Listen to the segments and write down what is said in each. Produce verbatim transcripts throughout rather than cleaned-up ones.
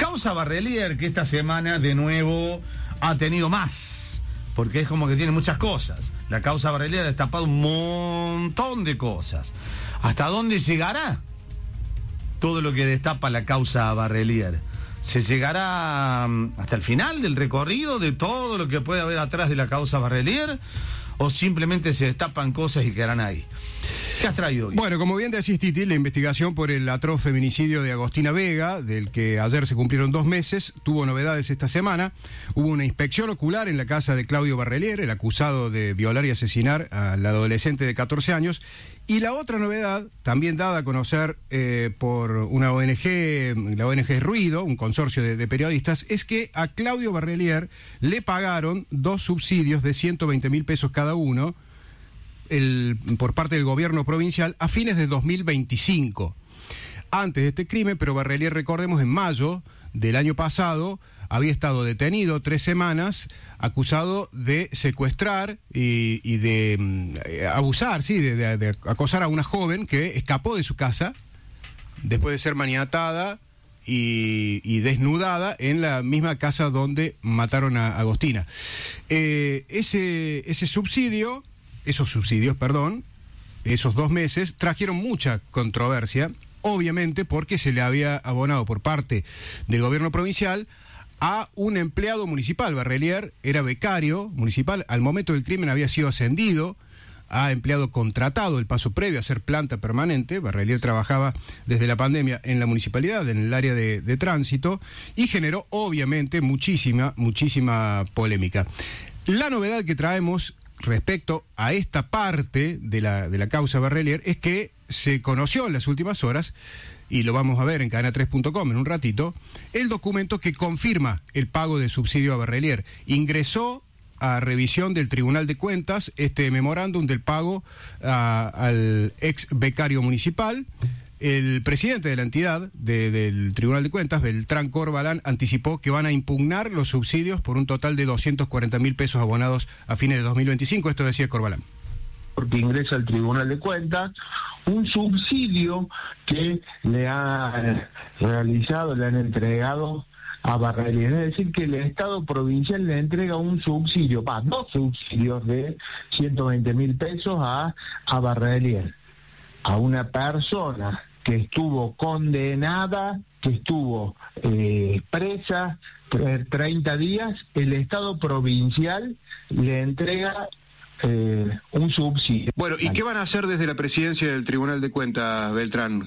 Causa Barrelier, que esta semana de nuevo ha tenido más, porque es como que tiene muchas cosas. La causa Barrelier ha destapado un montón de cosas. ¿Hasta dónde llegará todo lo que destapa la causa Barrelier? ¿Se llegará hasta el final del recorrido de todo lo que puede haber atrás de la causa Barrelier? ¿O simplemente se destapan cosas y quedarán ahí? ¿Qué has traído hoy? Bueno, como bien decís, Titi, la investigación por el atroz feminicidio de Agostina Vega, del que ayer se cumplieron dos meses, tuvo novedades esta semana. Hubo una inspección ocular en la casa de Claudio Barrelier, el acusado de violar y asesinar a la adolescente de catorce años. Y la otra novedad, también dada a conocer eh, por una O N G, la O N G Ruido, un consorcio de, de periodistas, es que a Claudio Barrelier le pagaron dos subsidios de ciento veinte mil pesos cada uno, El, por parte del gobierno provincial a fines de dos mil veinticinco. Antes de este crimen, pero Barrelier, recordemos, en mayo del año pasado había estado detenido tres semanas, acusado de secuestrar y, y de eh, abusar, sí, de, de, de acosar a una joven que escapó de su casa después de ser maniatada y, y desnudada en la misma casa donde mataron a Agostina. Eh, ese, ese subsidio... Esos subsidios, perdón, esos dos meses, trajeron mucha controversia, obviamente porque se le había abonado por parte del gobierno provincial a un empleado municipal. Barrelier era becario municipal, al momento del crimen había sido ascendido a empleado contratado, el paso previo a ser planta permanente. Barrelier trabajaba desde la pandemia en la municipalidad, en el área de, de tránsito, y generó obviamente muchísima, muchísima polémica. La novedad que traemos respecto a esta parte de la, de la causa Barrelier es que se conoció en las últimas horas, y lo vamos a ver en cadena tres punto com en un ratito, el documento que confirma el pago de subsidio a Barrelier. Ingresó a revisión del Tribunal de Cuentas este memorándum del pago a, al ex becario municipal. El presidente de la entidad, de, del Tribunal de Cuentas, Beltrán Corbalán, anticipó que van a impugnar los subsidios por un total de doscientos cuarenta mil pesos abonados a fines de dos mil veinticinco. Esto decía Corbalán. Porque ingresa al Tribunal de Cuentas un subsidio que le ha realizado, le han entregado a Barrelier. Es decir, que el Estado provincial le entrega un subsidio, va, dos subsidios de ciento veinte mil pesos a, a Barrelier, a una persona que estuvo condenada, que estuvo eh, presa treinta días. El Estado provincial le entrega eh, un subsidio. Bueno, ¿y qué van a hacer desde la presidencia del Tribunal de Cuentas, Beltrán?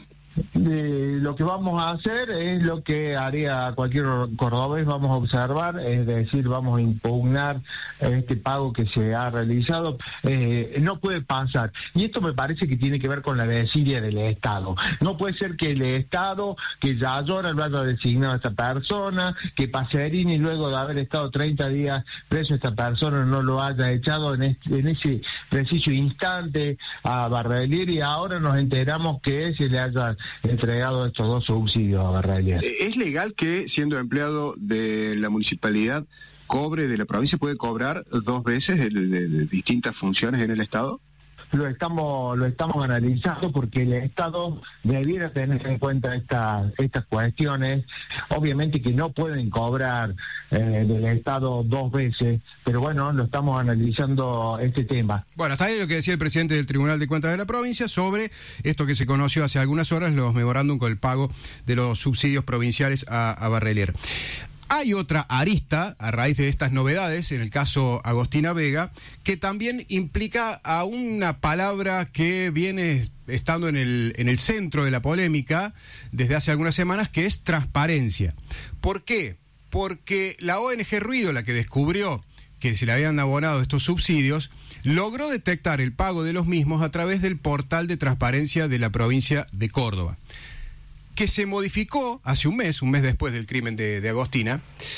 De lo que vamos a hacer es lo que haría cualquier cordobés. Vamos a observar, es decir, vamos a impugnar este pago que se ha realizado. Eh, no puede pasar, y esto me parece que tiene que ver con la desidia del Estado. No puede ser que el Estado, que ya ahora lo haya designado a esta persona, que Pacerini, luego de haber estado treinta días preso, esta persona no lo haya echado en, este, en ese preciso instante a Barrelier, y ahora nos enteramos que se le haya entregado estos dos subsidios a Barrelier. ¿Es legal que, siendo empleado de la municipalidad, cobre de la provincia, puede cobrar dos veces de, de, de distintas funciones en el Estado? Lo estamos lo estamos analizando, porque el Estado debiera tener en cuenta esta, estas cuestiones. Obviamente que no pueden cobrar eh, del Estado dos veces, pero bueno, lo estamos analizando este tema. Bueno, hasta ahí lo que decía el presidente del Tribunal de Cuentas de la provincia sobre esto que se conoció hace algunas horas, los memorándum con el pago de los subsidios provinciales a, a Barrelier. Hay otra arista a raíz de estas novedades, en el caso Agostina Vega, que también implica a una palabra que viene estando en el, en el centro de la polémica desde hace algunas semanas, que es transparencia. ¿Por qué? Porque la O N G Ruido, la que descubrió que se le habían abonado estos subsidios, logró detectar el pago de los mismos a través del portal de transparencia de la provincia de Córdoba, que se modificó hace un mes, un mes después del crimen de, de Agostina,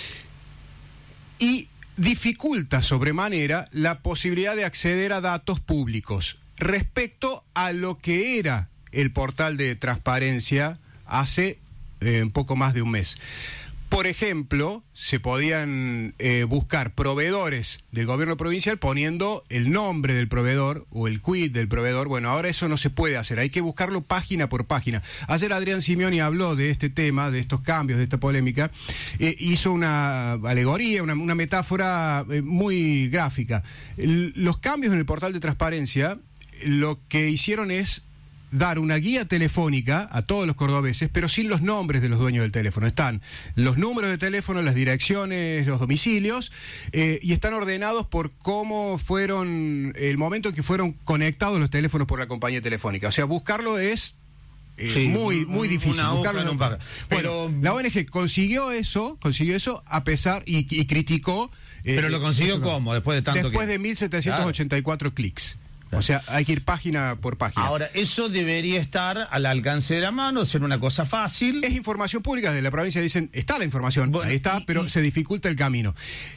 y dificulta sobremanera la posibilidad de acceder a datos públicos respecto a lo que era el portal de transparencia hace eh, un poco más de un mes. Por ejemplo, se podían eh, buscar proveedores del gobierno provincial poniendo el nombre del proveedor o el quit del proveedor. Bueno, ahora eso no se puede hacer, hay que buscarlo página por página. Ayer Adrián Simeoni habló de este tema, de estos cambios, de esta polémica, eh, hizo una alegoría, una, una metáfora eh, muy gráfica. El, los cambios en el portal de transparencia, lo que hicieron es dar una guía telefónica a todos los cordobeses, pero sin los nombres de los dueños del teléfono. Están los números de teléfono, las direcciones, los domicilios, eh, y están ordenados por cómo fueron, el momento en que fueron conectados los teléfonos por la compañía telefónica. O sea, buscarlo es eh, sí, muy muy difícil. Buscarlo en un bueno, pero la O N G consiguió eso, consiguió eso a pesar y, y criticó. Eh, pero lo consiguió cómo, después de tanto Después que... de mil setecientos ochenta y cuatro claro. clics. O sea, hay que ir página por página. Ahora, eso debería estar al alcance de la mano, ser una cosa fácil. Es información pública de la provincia, dicen, está la información, bueno, ahí está, y, pero y... se dificulta el camino.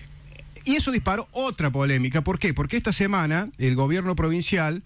Y eso disparó otra polémica. ¿Por qué? Porque esta semana el gobierno provincial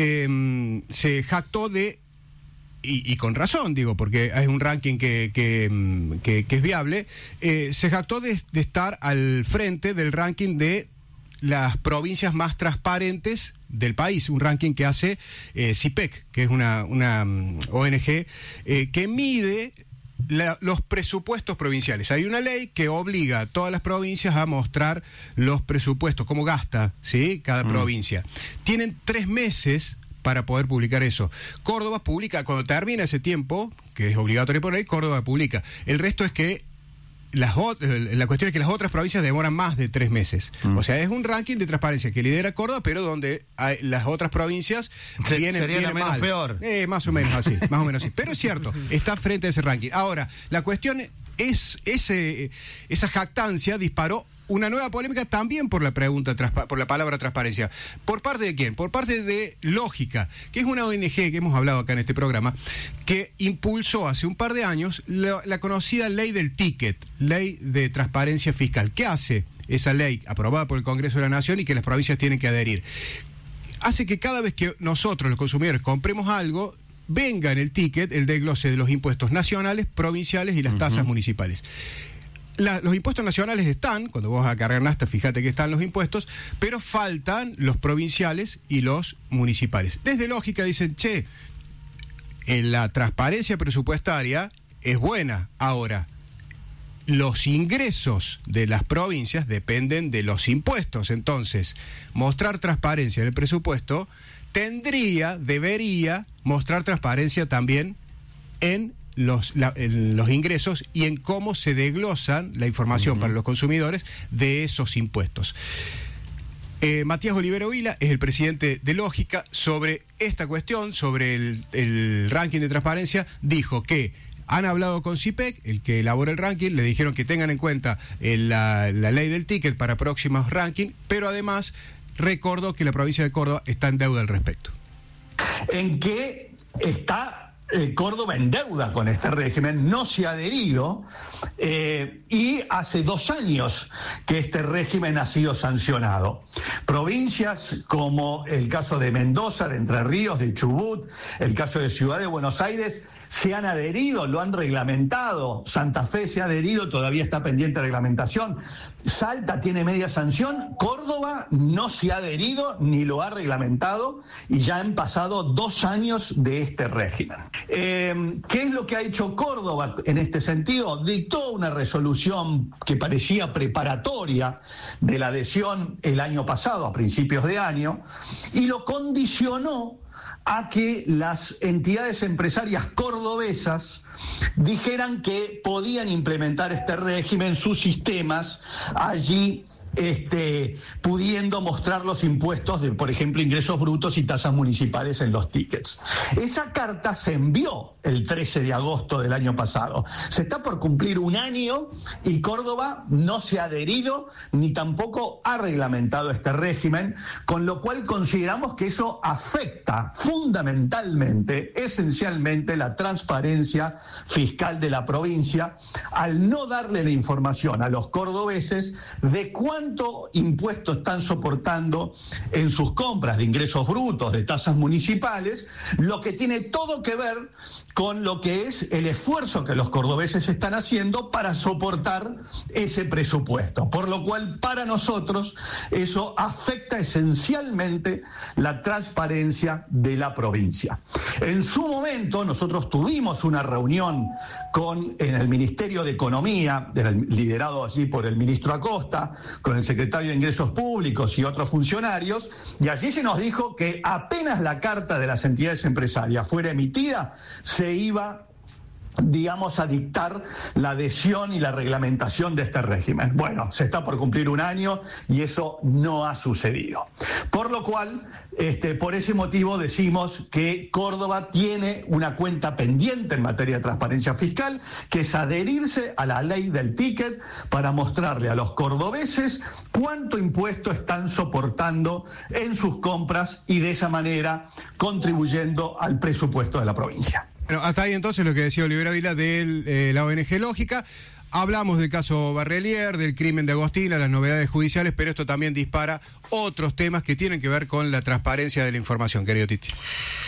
eh, se jactó de, y, y con razón, digo, porque es un ranking que, que, que, que es viable, eh, se jactó de, de estar al frente del ranking de las provincias más transparentes del país, un ranking que hace eh, CIPEC, que es una, una um, O N G eh, que mide la, los presupuestos provinciales. Hay una ley que obliga a todas las provincias a mostrar los presupuestos, cómo gasta, ¿sí?, cada mm. provincia. Tienen tres meses para poder publicar eso. Córdoba publica, cuando termina ese tiempo, que es obligatorio por ley, Córdoba publica. El resto es que Las, la cuestión es que las otras provincias demoran más de tres meses. Mm. O sea, es un ranking de transparencia que lidera Córdoba, pero donde hay, las otras provincias Se, vienen, sería vienen lo menos mal. peor. Eh, más o menos así, más o menos así. Pero es cierto, está frente a ese ranking. Ahora, la cuestión es, ese, esa jactancia disparó una nueva polémica también por la pregunta, por la palabra transparencia. ¿Por parte de quién? Por parte de Lógica, que es una O N G que hemos hablado acá en este programa, que impulsó hace un par de años la, la conocida ley del ticket, ley de transparencia fiscal. ¿Qué hace esa ley aprobada por el Congreso de la Nación y que las provincias tienen que adherir? Hace que cada vez que nosotros, los consumidores, compremos algo, venga en el ticket el desglose de los impuestos nacionales, provinciales y las uh-huh. tasas municipales. La, los impuestos nacionales están, cuando vos vas a cargar nafta, fíjate que están los impuestos, pero faltan los provinciales y los municipales. Desde Lógica dicen, che, en la transparencia presupuestaria es buena. Ahora, los ingresos de las provincias dependen de los impuestos. Entonces, mostrar transparencia en el presupuesto tendría, debería mostrar transparencia también en Los, la, en los ingresos y en cómo se desglosan la información uh-huh. para los consumidores de esos impuestos. Eh, Matías Olivero Vila es el presidente de Lógica. Sobre esta cuestión, sobre el, el ranking de transparencia, dijo que han hablado con CIPEC, el que elabora el ranking, le dijeron que tengan en cuenta el, la, la ley del ticket para próximos rankings, pero además recordó que la provincia de Córdoba está en deuda al respecto. ¿En qué está Eh, Córdoba en deuda con este régimen? No se ha adherido eh, y hace dos años que este régimen ha sido sancionado. Provincias como el caso de Mendoza, de Entre Ríos, de Chubut, el caso de Ciudad de Buenos Aires, se han adherido, lo han reglamentado. Santa Fe se ha adherido, todavía está pendiente de reglamentación. Salta tiene media sanción. Córdoba no se ha adherido ni lo ha reglamentado y ya han pasado dos años de este régimen. Eh, ¿Qué es lo que ha hecho Córdoba en este sentido? Dictó una resolución que parecía preparatoria de la adhesión el año pasado, a principios de año, y lo condicionó a que las entidades empresarias cordobesas dijeran que podían implementar este régimen, sus sistemas, allí este, pudiendo mostrar los impuestos de, por ejemplo, ingresos brutos y tasas municipales en los tickets. Esa carta se envió el trece de agosto del año pasado. Se está por cumplir un año y Córdoba no se ha adherido ni tampoco ha reglamentado este régimen, con lo cual consideramos que eso afecta fundamentalmente, esencialmente, la transparencia fiscal de la provincia al no darle la información a los cordobeses de cuánto cuánto impuesto están soportando en sus compras de ingresos brutos, de tasas municipales, lo que tiene todo que ver con lo que es el esfuerzo que los cordobeses están haciendo para soportar ese presupuesto. Por lo cual, para nosotros, eso afecta esencialmente la transparencia de la provincia. En su momento, nosotros tuvimos una reunión con, en el Ministerio de Economía, liderado allí por el ministro Acosta, con el secretario de Ingresos Públicos y otros funcionarios, y allí se nos dijo que apenas la carta de las entidades empresarias fuera emitida, se iba, digamos, a dictar la adhesión y la reglamentación de este régimen. Bueno, se está por cumplir un año y eso no ha sucedido. Por lo cual, este, por ese motivo decimos que Córdoba tiene una cuenta pendiente en materia de transparencia fiscal, que es adherirse a la ley del ticket para mostrarle a los cordobeses cuánto impuesto están soportando en sus compras y de esa manera contribuyendo al presupuesto de la provincia. Bueno, hasta ahí entonces lo que decía Oliver Ávila de eh, la O N G Lógica. Hablamos del caso Barrelier, del crimen de Agostina, las novedades judiciales, pero esto también dispara otros temas que tienen que ver con la transparencia de la información, querido Titi.